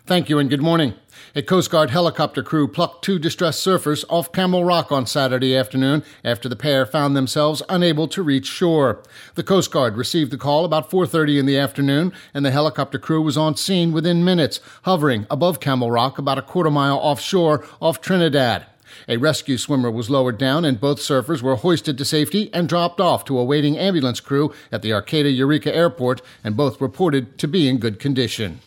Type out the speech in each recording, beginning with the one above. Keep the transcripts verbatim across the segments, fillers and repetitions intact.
Thank you and good morning. A Coast Guard helicopter crew plucked two distressed surfers off Camel Rock on Saturday afternoon after the pair found themselves unable to reach shore. The Coast Guard received the call about four thirty in the afternoon, and the helicopter crew was on scene within minutes, hovering above Camel Rock about a quarter mile offshore off Trinidad. A rescue swimmer was lowered down, and both surfers were hoisted to safety and dropped off to a waiting ambulance crew at the Arcata Eureka Airport, and both reported to be in good condition.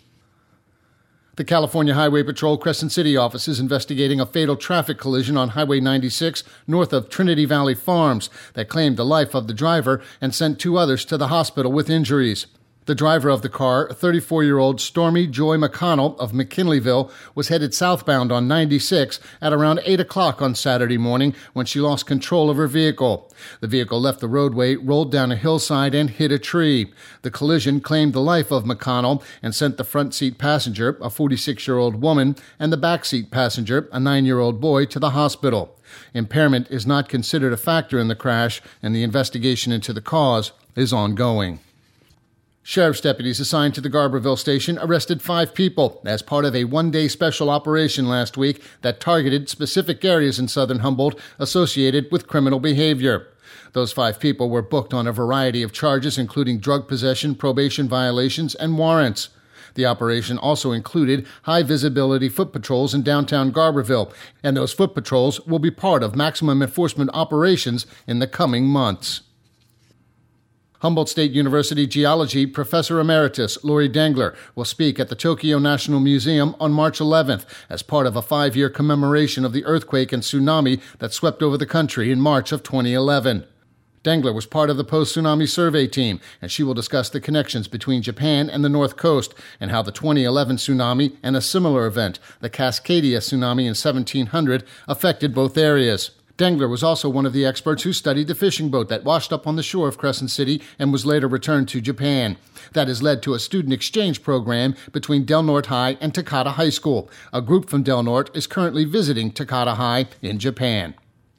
The California Highway Patrol Crescent City office is investigating a fatal traffic collision on Highway ninety-six north of Trinity Valley Farms that claimed the life of the driver and sent two others to the hospital with injuries. The driver of the car, thirty-four-year-old Stormy Joy McConnell of McKinleyville, was headed southbound on ninety-six at around eight o'clock on Saturday morning when she lost control of her vehicle. The vehicle left the roadway, rolled down a hillside, and hit a tree. The collision claimed the life of McConnell and sent the front seat passenger, a forty-six-year-old woman, and the back seat passenger, a nine-year-old boy, to the hospital. Impairment is not considered a factor in the crash, and the investigation into the cause is ongoing. Sheriff's deputies assigned to the Garberville station arrested five people as part of a one-day special operation last week that targeted specific areas in southern Humboldt associated with criminal behavior. Those five people were booked on a variety of charges, including drug possession, probation violations, and warrants. The operation also included high-visibility foot patrols in downtown Garberville, and those foot patrols will be part of maximum enforcement operations in the coming months. Humboldt State University geology professor emeritus Lori Dengler will speak at the Tokyo National Museum on March eleventh as part of a five-year commemoration of the earthquake and tsunami that swept over the country in March of twenty eleven. Dengler was part of the post-tsunami survey team, and she will discuss the connections between Japan and the North Coast and how the twenty eleven tsunami and a similar event, the Cascadia tsunami in seventeen hundred, affected both areas. Dengler was also one of the experts who studied the fishing boat that washed up on the shore of Crescent City and was later returned to Japan. That has led to a student exchange program between Del Norte High and Takata High School. A group from Del Norte is currently visiting Takata High in Japan.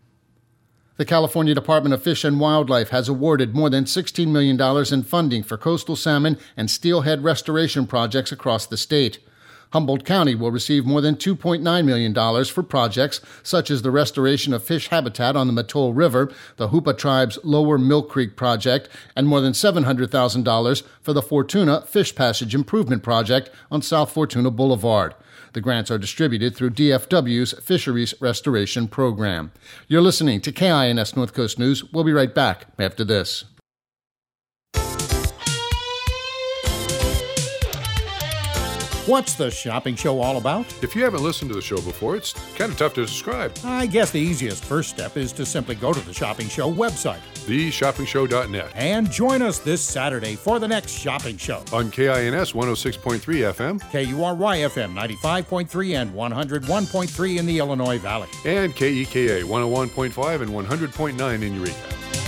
The California Department of Fish and Wildlife has awarded more than sixteen million dollars in funding for coastal salmon and steelhead restoration projects across the state. Humboldt County will receive more than two point nine million dollars for projects such as the restoration of fish habitat on the Mattole River, the Hoopa Tribe's Lower Mill Creek project, and more than seven hundred thousand dollars for the Fortuna Fish Passage Improvement Project on South Fortuna Boulevard. The grants are distributed through D F W's Fisheries Restoration Program. You're listening to K I N S North Coast News. We'll be right back after this. What's the shopping show all about? If you haven't listened to the show before, it's kind of tough to describe. I guess the easiest first step is to simply go to the Shopping Show website. the shopping show dot net. And join us this Saturday for the next Shopping Show. On K I N S one oh six point three F M. K U R Y F M ninety-five point three and one oh one point three in the Illinois Valley. And K E K A one oh one point five and one hundred point nine in Eureka.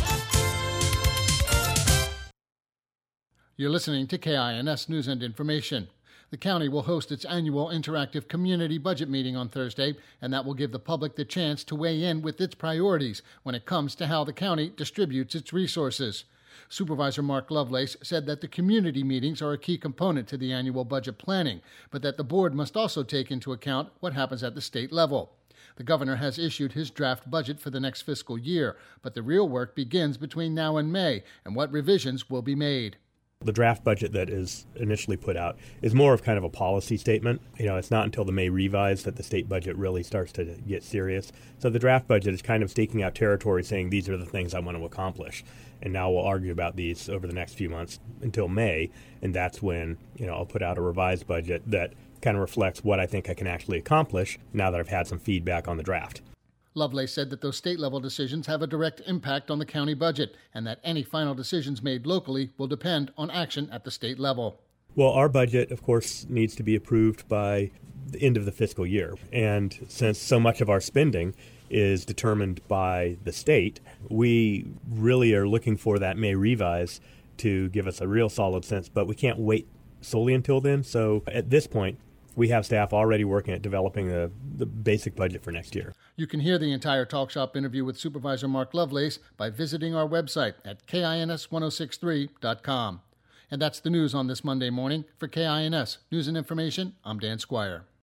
You're listening to K I N S News and Information. The county will host its annual interactive community budget meeting on Thursday, and that will give the public the chance to weigh in with its priorities when it comes to how the county distributes its resources. Supervisor Mark Lovelace said that the community meetings are a key component to the annual budget planning, but that the board must also take into account what happens at the state level. The governor has issued his draft budget for the next fiscal year, but the real work begins between now and May, and what revisions will be made. The draft budget that is initially put out is more of kind of a policy statement. You know, it's not until the May revise that the state budget really starts to get serious. So the draft budget is kind of staking out territory, saying these are the things I want to accomplish. And now we'll argue about these over the next few months until May, and that's when, you know, I'll put out a revised budget that kind of reflects what I think I can actually accomplish now that I've had some feedback on the draft. Lovelace said that those state-level decisions have a direct impact on the county budget and that any final decisions made locally will depend on action at the state level. Well, our budget, of course, needs to be approved by the end of the fiscal year. And since so much of our spending is determined by the state, we really are looking for that May revise to give us a real solid sense, but we can't wait solely until then. So at this point, we have staff already working at developing the, the basic budget for next year. You can hear the entire Talk Shop interview with Supervisor Mark Lovelace by visiting our website at K I N S ten sixty-three dot com. And that's the news on this Monday morning. For K I N S News and Information, I'm Dan Squire.